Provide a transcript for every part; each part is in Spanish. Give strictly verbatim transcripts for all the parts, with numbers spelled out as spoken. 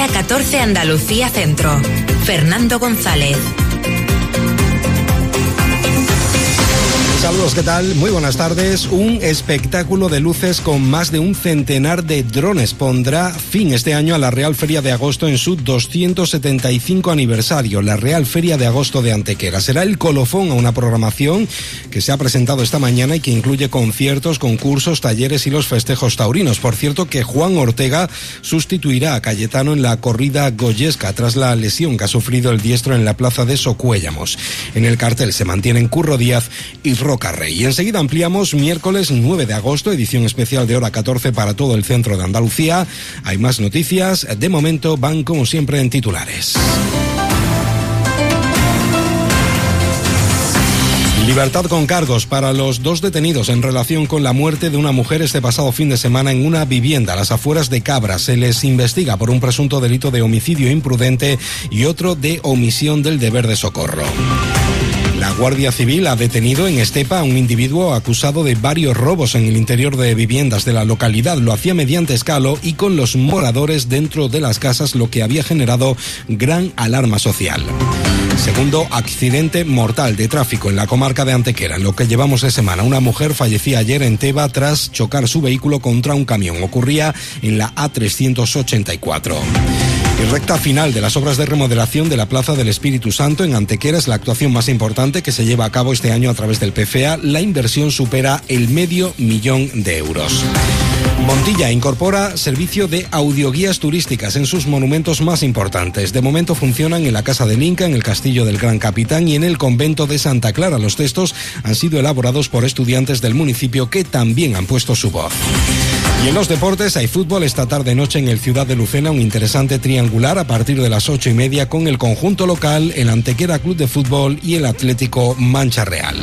Hora catorce Andalucía Centro. Fernando González. Saludos, ¿qué tal? Muy buenas tardes. Un espectáculo de luces con más de un centenar de drones pondrá fin este año a la Real Feria de Agosto en su doscientos setenta y cinco aniversario. La Real Feria de Agosto de Antequera será el colofón a una programación que se ha presentado esta mañana y que incluye conciertos, concursos, talleres y los festejos taurinos. Por cierto, que Juan Ortega sustituirá a Cayetano en la corrida goyesca tras la lesión que ha sufrido el diestro en la plaza de Socuéllamos. En el cartel se mantienen Curro Díaz y Roca Rey. Y enseguida ampliamos miércoles nueve de agosto, edición especial de Hora catorce para todo el centro de Andalucía. Hay más noticias. De momento van como siempre en titulares. Libertad con cargos para los dos detenidos en relación con la muerte de una mujer este pasado fin de semana en una vivienda a las afueras de Cabra. Se les investiga por un presunto delito de homicidio imprudente y otro de omisión del deber de socorro. La Guardia Civil ha detenido en Estepa a un individuo acusado de varios robos en el interior de viviendas de la localidad. Lo hacía mediante escalo y con los moradores dentro de las casas, lo que había generado gran alarma social. Segundo accidente mortal de tráfico en la comarca de Antequera. En lo que llevamos de semana, una mujer fallecía ayer en Teba tras chocar su vehículo contra un camión. Ocurría en la A trescientos ochenta y cuatro. Y recta final de las obras de remodelación de la Plaza del Espíritu Santo en Antequera es la actuación más importante que se lleva a cabo este año a través del P F A. La inversión supera el medio millón de euros. Montilla incorpora servicio de audioguías turísticas en sus monumentos más importantes. De momento funcionan en la Casa del Inca, en el Castillo del Gran Capitán y en el Convento de Santa Clara. Los textos han sido elaborados por estudiantes del municipio que también han puesto su voz. Y en los deportes hay fútbol esta tarde-noche en el Ciudad de Lucena, un interesante triangular a partir de las ocho y media con el conjunto local, el Antequera Club de Fútbol y el Atlético Mancha Real.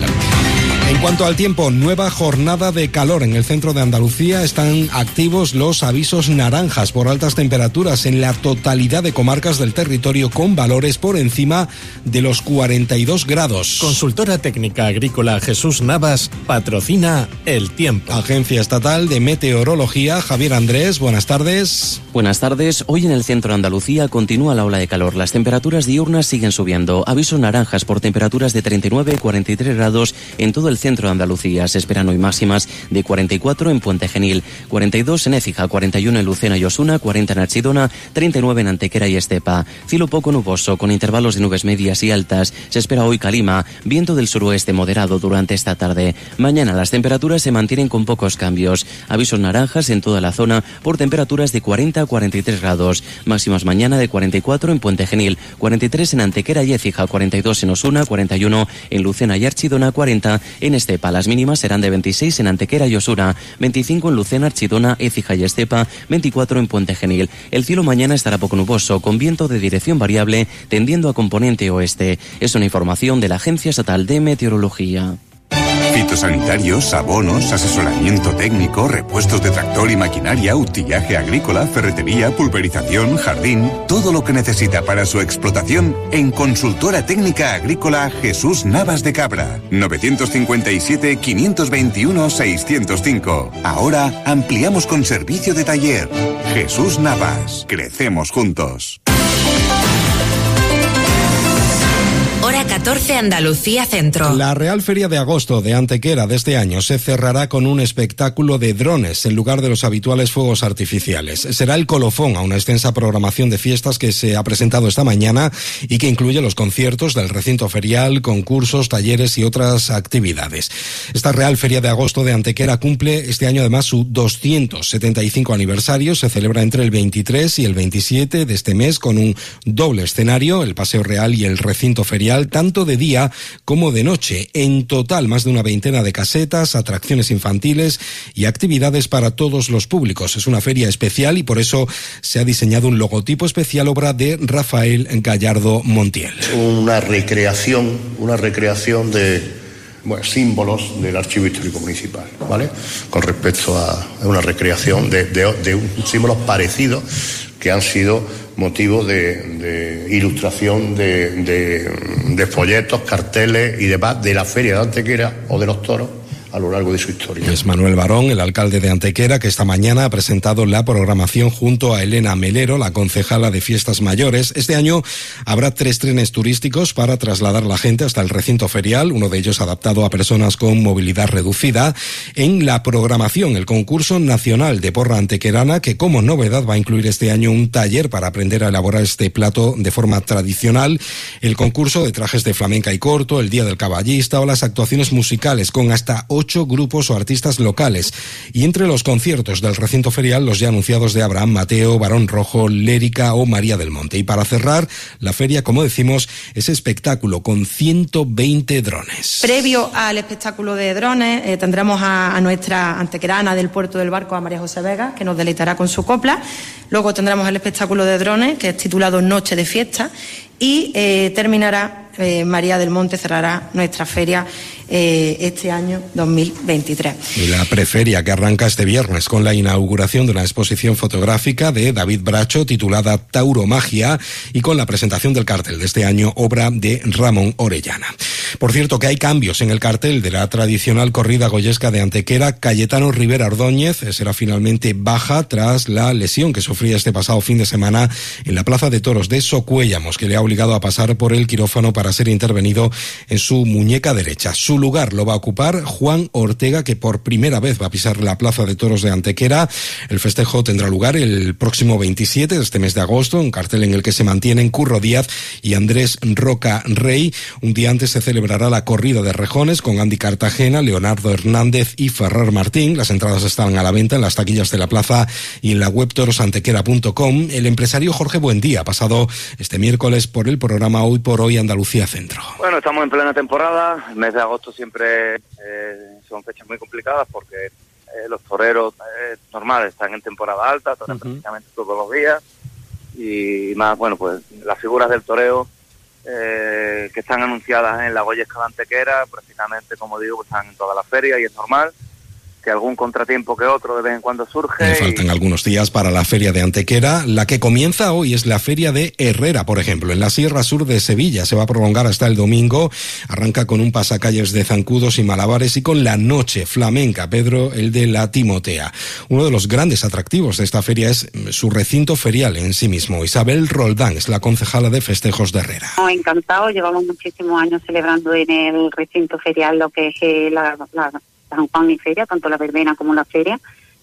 En cuanto al tiempo, nueva jornada de calor en el centro de Andalucía. Están activos los avisos naranjas por altas temperaturas en la totalidad de comarcas del territorio con valores por encima de los cuarenta y dos grados. Consultora técnica agrícola Jesús Navas patrocina el tiempo. Agencia Estatal de Meteorología, Javier Andrés, buenas tardes. Buenas tardes. Hoy en el centro de Andalucía continúa la ola de calor. Las temperaturas diurnas siguen subiendo. Avisos naranjas por temperaturas de treinta y nueve a cuarenta y tres grados en todo el centro de Andalucía. Se esperan hoy máximas de cuarenta y cuatro en Puente Genil, cuarenta y dos en Écija, cuarenta y uno en Lucena y Osuna, cuarenta en Archidona, treinta y nueve en Antequera y Estepa. Cielo poco nuboso con intervalos de nubes medias y altas. Se espera hoy calima, viento del suroeste moderado durante esta tarde. Mañana las temperaturas se mantienen con pocos cambios. Avisos naranjas en toda la zona por temperaturas de cuarenta a cuarenta y tres grados. Máximas mañana de cuarenta y cuatro en Puente Genil, cuarenta y tres en Antequera y Écija, cuarenta y dos en Osuna, cuarenta y uno en Lucena y Archidona, cuarenta en Estepa. Las mínimas serán de veintiséis en Antequera y Osuna, veinticinco en Lucena, Archidona, Écija y Estepa, veinticuatro en Puente Genil. El cielo mañana estará poco nuboso, con viento de dirección variable tendiendo a componente oeste. Es una información de la Agencia Estatal de Meteorología. Fitosanitarios, abonos, asesoramiento técnico, repuestos de tractor y maquinaria, utillaje agrícola, ferretería, pulverización, jardín, todo lo que necesita para su explotación en Consultora Técnica Agrícola Jesús Navas de Cabra. novecientos cincuenta y siete, quinientos veintiuno, seiscientos cinco. Ahora ampliamos con servicio de taller. Jesús Navas. Crecemos juntos. Hora catorce Andalucía Centro. La Real Feria de Agosto de Antequera de este año se cerrará con un espectáculo de drones en lugar de los habituales fuegos artificiales. Será el colofón a una extensa programación de fiestas que se ha presentado esta mañana y que incluye los conciertos del recinto ferial, concursos, talleres y otras actividades. Esta Real Feria de Agosto de Antequera cumple este año además su doscientos setenta y cinco aniversario. Se celebra entre el veintitrés y el veintisiete de este mes con un doble escenario, el Paseo Real y el recinto ferial, tanto de día como de noche. En total, más de una veintena de casetas, atracciones infantiles y actividades para todos los públicos. Es una feria especial y por eso se ha diseñado un logotipo especial, obra de Rafael Gallardo Montiel. Una recreación, una recreación de bueno, símbolos del Archivo Histórico Municipal, ¿vale? Con respecto a una recreación de, de, de símbolos parecidos que han sido motivo de, de ilustración de, de, de folletos, carteles y demás de la Feria de Antequera o de los Toros a lo largo de su historia. Es Manuel Barón, el alcalde de Antequera, que esta mañana ha presentado la programación junto a Elena Melero, la concejala de Fiestas Mayores. Este año habrá tres trenes turísticos para trasladar a la gente hasta el recinto ferial, uno de ellos adaptado a personas con movilidad reducida. En la programación, el concurso nacional de porra antequerana, que como novedad va a incluir este año un taller para aprender a elaborar este plato de forma tradicional, el concurso de trajes de flamenca y corto, el Día del Caballista o las actuaciones musicales con hasta ocho grupos o artistas locales. Y entre los conciertos del recinto ferial, los ya anunciados de Abraham Mateo, Barón Rojo, Lérica o María del Monte. Y para cerrar la feria, como decimos, ese espectáculo con ciento veinte drones. Previo al espectáculo de drones, eh, tendremos a, a nuestra antequerana del Puerto del Barco, a María José Vega, que nos deleitará con su copla. Luego tendremos el espectáculo de drones, que es titulado Noche de Fiesta. Y eh, terminará, eh, María del Monte cerrará nuestra feria eh, este año dos mil veintitrés. Y la preferia, que arranca este viernes con la inauguración de una exposición fotográfica de David Bracho titulada Tauromagia y con la presentación del cartel de este año, obra de Ramón Orellana. Por cierto, que hay cambios en el cartel de la tradicional corrida goyesca de Antequera. Cayetano Rivera Ordóñez será finalmente baja tras la lesión que sufría este pasado fin de semana en la Plaza de Toros de Socuéllamos, que le ha obligado a pasar por el quirófano para ser intervenido en su muñeca derecha. Su lugar lo va a ocupar Juan Ortega, que por primera vez va a pisar la Plaza de Toros de Antequera. El festejo tendrá lugar el próximo veintisiete de este mes de agosto, un cartel en el que se mantienen Curro Díaz y Andrés Roca Rey. Un día antes se celebrará la corrida de rejones con Andy Cartagena, Leonardo Hernández y Ferrer Martín. Las entradas están a la venta en las taquillas de la plaza y en la web torosantequera punto com. El empresario Jorge Buendía ha pasado este miércoles por el programa Hoy por Hoy Andalucía Centro. Bueno, estamos en plena temporada. El mes de agosto siempre eh, son fechas muy complicadas porque eh, los toreros eh, normales están en temporada alta, torean uh-huh. prácticamente todos los días, y más, bueno, pues las figuras del toreo eh, que están anunciadas en la Goyesca de Antequera, prácticamente, como digo, pues están en toda la feria, y es normal que algún contratiempo que otro de vez en cuando surge. Me faltan y... algunos días para la feria de Antequera. La que comienza hoy es la feria de Herrera, por ejemplo, en la Sierra Sur de Sevilla. Se va a prolongar hasta el domingo. Arranca con un pasacalles de zancudos y malabares y con la noche flamenca, Pedro, el de la Timotea. Uno de los grandes atractivos de esta feria es su recinto ferial en sí mismo. Isabel Roldán es la concejala de festejos de Herrera. Encantado, llevamos muchísimos años celebrando en el recinto ferial lo que es la... la San Juan y feria, tanto la verbena como la feria,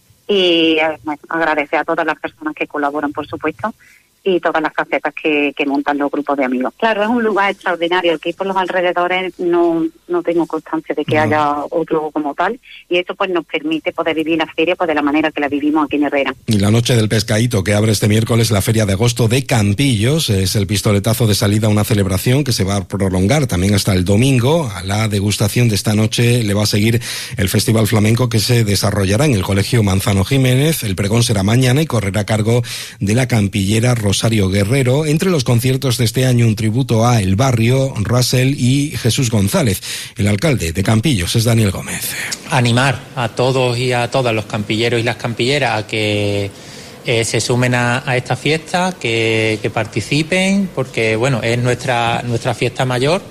y bueno, agradecer a todas las personas que colaboran, por supuesto, y todas las facetas que, que montan los grupos de amigos. Claro, es un lugar extraordinario. Aquí por los alrededores no, no tengo constancia de que no. haya otro como tal, y esto pues nos permite poder vivir la feria pues de la manera que la vivimos aquí en Herrera. Y la noche del pescadito, que abre este miércoles la feria de agosto de Campillos, es el pistoletazo de salida a una celebración que se va a prolongar también hasta el domingo. A la degustación de esta noche le va a seguir el Festival Flamenco, que se desarrollará en el Colegio Manzano Jiménez. El pregón será mañana y correrá a cargo de la campillera Rosario Guerrero. Entre los conciertos de este año, un tributo a El Barrio, Russell y Jesús González. El alcalde de Campillos es Daniel Gómez. Animar a todos y a todas los campilleros y las campilleras a que eh, se sumen a, a esta fiesta, que, que participen, porque bueno, es nuestra, nuestra fiesta mayor,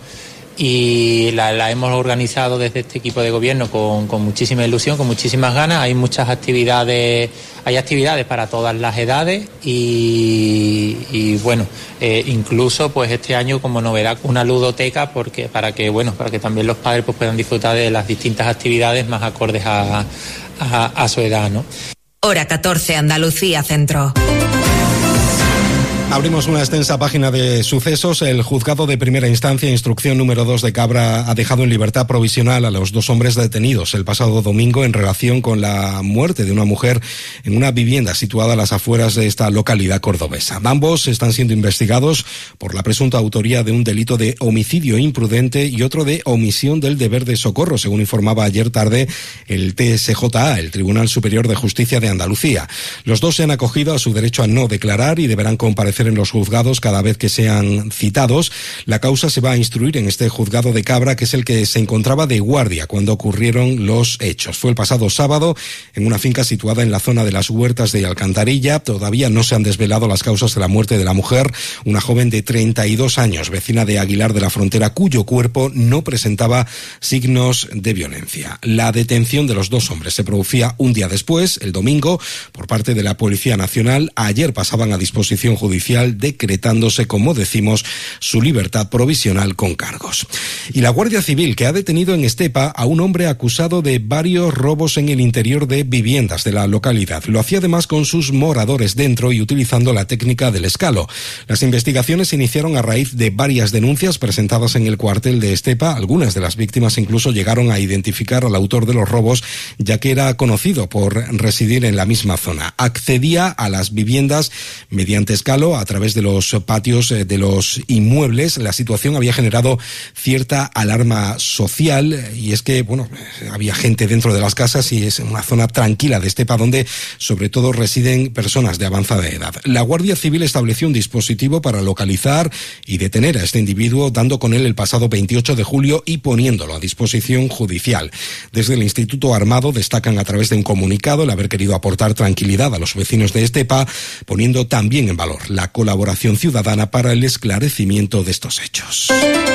y la, la hemos organizado desde este equipo de gobierno con, con muchísima ilusión, con muchísimas ganas. Hay muchas actividades, hay actividades para todas las edades y, y bueno, eh, incluso pues este año como novedad una ludoteca, porque para que bueno, para que también los padres pues puedan disfrutar de las distintas actividades más acordes a, a, a su edad, ¿no? Hora catorce, Andalucía Centro. Abrimos una extensa página de sucesos. El juzgado de primera instancia, instrucción número dos de Cabra, ha dejado en libertad provisional a los dos hombres detenidos el pasado domingo en relación con la muerte de una mujer en una vivienda situada a las afueras de esta localidad cordobesa. Ambos están siendo investigados por la presunta autoría de un delito de homicidio imprudente y otro de omisión del deber de socorro, según informaba ayer tarde el T S J A, el Tribunal Superior de Justicia de Andalucía. Los dos se han acogido a su derecho a no declarar y deberán comparecer comparecer en los juzgados cada vez que sean citados. La causa se va a instruir en este juzgado de Cabra, que es el que se encontraba de guardia cuando ocurrieron los hechos. Fue el pasado sábado en una finca situada en la zona de las Huertas de Alcantarilla. Todavía no se han desvelado las causas de la muerte de la mujer, una joven de treinta y dos años, vecina de Aguilar de la Frontera, cuyo cuerpo no presentaba signos de violencia. La detención de los dos hombres se producía un día después, el domingo, por parte de la Policía Nacional. Ayer pasaban a disposición judicial, decretándose, como decimos, su libertad provisional con cargos. Y la Guardia Civil, que ha detenido en Estepa a un hombre acusado de varios robos en el interior de viviendas de la localidad. Lo hacía además con sus moradores dentro y utilizando la técnica del escalo. Las investigaciones se iniciaron a raíz de varias denuncias presentadas en el cuartel de Estepa. Algunas de las víctimas incluso llegaron a identificar al autor de los robos, ya que era conocido por residir en la misma zona. Accedía a las viviendas mediante escalo a través de los patios de los inmuebles. La situación había generado cierta alarma social, y es que, bueno, había gente dentro de las casas y es una zona tranquila de Estepa donde sobre todo residen personas de avanzada edad. La Guardia Civil estableció un dispositivo para localizar y detener a este individuo, dando con él el pasado veintiocho de julio y poniéndolo a disposición judicial. Desde el Instituto Armado destacan a través de un comunicado el haber querido aportar tranquilidad a los vecinos de Estepa, poniendo también en valor la colaboración ciudadana para el esclarecimiento de estos hechos.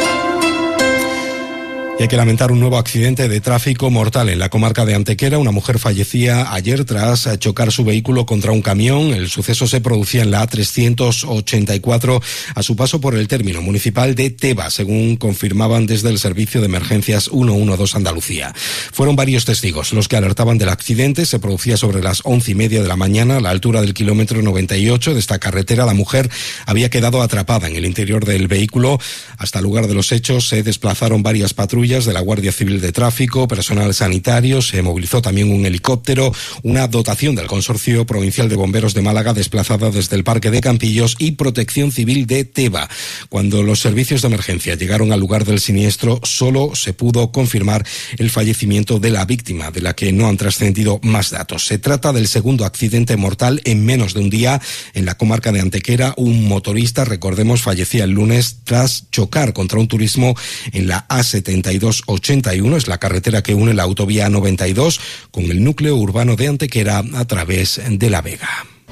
Y hay que lamentar un nuevo accidente de tráfico mortal en la comarca de Antequera. Una mujer fallecía ayer tras chocar su vehículo contra un camión. El suceso se producía en la A trescientos ochenta y cuatro a su paso por el término municipal de Teba, según confirmaban desde el Servicio de Emergencias ciento doce Andalucía. Fueron varios testigos los que alertaban del accidente. Se producía sobre las once y media de la mañana a la altura del kilómetro noventa y ocho de esta carretera. La mujer había quedado atrapada en el interior del vehículo. Hasta el lugar de los hechos se desplazaron varias patrullas de la Guardia Civil de Tráfico, personal sanitario, se movilizó también un helicóptero, una dotación del Consorcio Provincial de Bomberos de Málaga desplazada desde el Parque de Campillos y Protección Civil de Teba. Cuando los servicios de emergencia llegaron al lugar del siniestro, solo se pudo confirmar el fallecimiento de la víctima, de la que no han trascendido más datos. Se trata del segundo accidente mortal en menos de un día en la comarca de Antequera. Un motorista, recordemos, fallecía el lunes tras chocar contra un turismo en la A setenta y dos ochenta y uno, es la carretera que une la autovía noventa y dos con el núcleo urbano de Antequera a través de La Vega.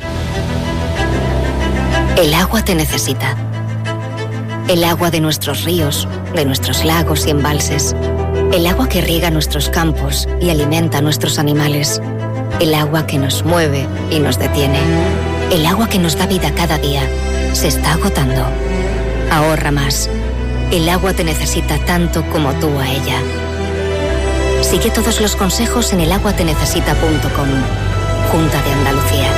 El agua te necesita. El agua de nuestros ríos, de nuestros lagos y embalses. El agua que riega nuestros campos y alimenta a nuestros animales. El agua que nos mueve y nos detiene. El agua que nos da vida cada día. Se está agotando. Ahorra más. El agua te necesita tanto como tú a ella. Sigue todos los consejos en el agua te necesita punto com. Junta de Andalucía.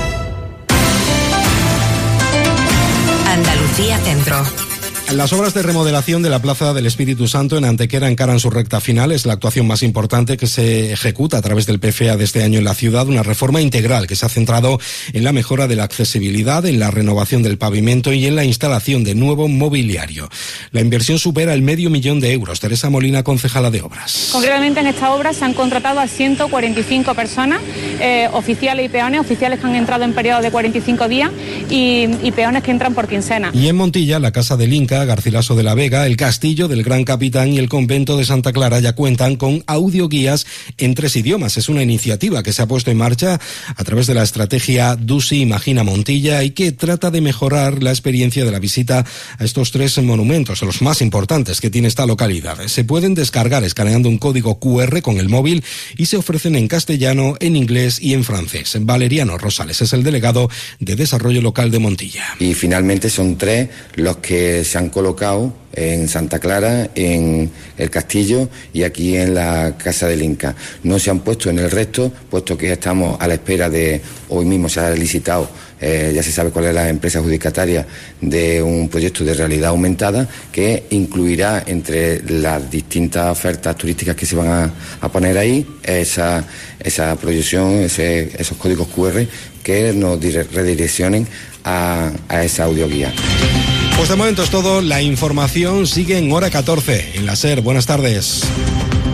Andalucía Centro. Las obras de remodelación de la Plaza del Espíritu Santo en Antequera encaran su recta final. Es la actuación más importante que se ejecuta a través del P F A de este año en la ciudad. Una reforma integral que se ha centrado en la mejora de la accesibilidad, en la renovación del pavimento y en la instalación de nuevo mobiliario. La inversión supera el medio millón de euros. Teresa Molina, concejala de Obras. Concretamente en esta obra se han contratado a ciento cuarenta y cinco personas, eh, oficiales y peones, oficiales que han entrado en periodo de cuarenta y cinco días y, y peones que entran por quincena. Y en Montilla, la Casa del Inca, Garcilaso de la Vega, el Castillo del Gran Capitán y el Convento de Santa Clara ya cuentan con audioguías en tres idiomas. Es una iniciativa que se ha puesto en marcha a través de la estrategia DUSI Imagina Montilla y que trata de mejorar la experiencia de la visita a estos tres monumentos, los más importantes que tiene esta localidad. Se pueden descargar escaneando un código cu erre con el móvil y se ofrecen en castellano, en inglés y en francés. Valeriano Rosales es el delegado de Desarrollo Local de Montilla. Y finalmente son tres los que se han colocado en Santa Clara, en el Castillo y aquí en la Casa del Inca. No se han puesto en el resto, puesto que estamos a la espera de, hoy mismo se ha licitado, eh, ya se sabe cuál es la empresa adjudicataria de un proyecto de realidad aumentada que incluirá entre las distintas ofertas turísticas que se van a, a poner ahí esa, esa proyección, ese, esos códigos cu erre que nos redireccionen a, a esa audioguía. Pues de momento es todo. La información sigue en hora catorce en la SER. Buenas tardes.